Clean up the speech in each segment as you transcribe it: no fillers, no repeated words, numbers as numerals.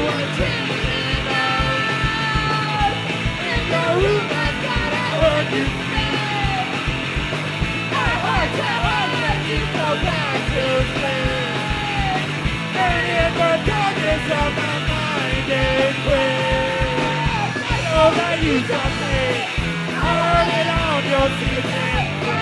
were dreaming of. In the room I thought I heard you say, I heard to heart that you go back to sleep. And in the darkness of my mind it quit. I know that you something, I heard it on your secret.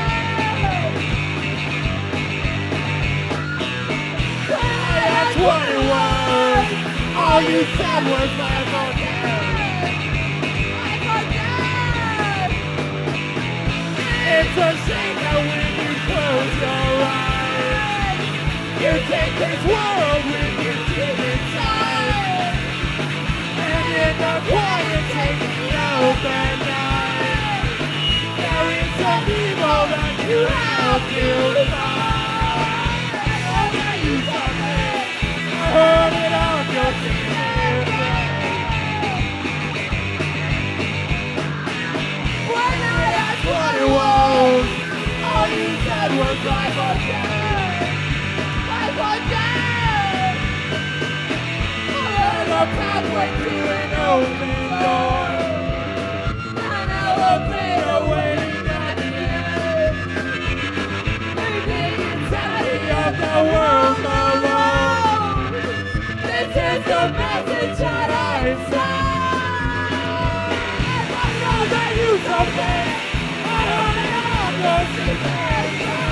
That's what it was. All you said was life or death. Life or death. It's a shame that when you close your eyes, you take this world with you deep inside. And in the quiet taking open night, there is some evil that you have to fight. Heard it on your TV. When I asked what it was, all you said was life or death. Life or death. I heard a pathway to an open door, an elevator waiting at the end. Maybe inside of the world alone. This is the message that I send. I know that you something. I heard it on your secret.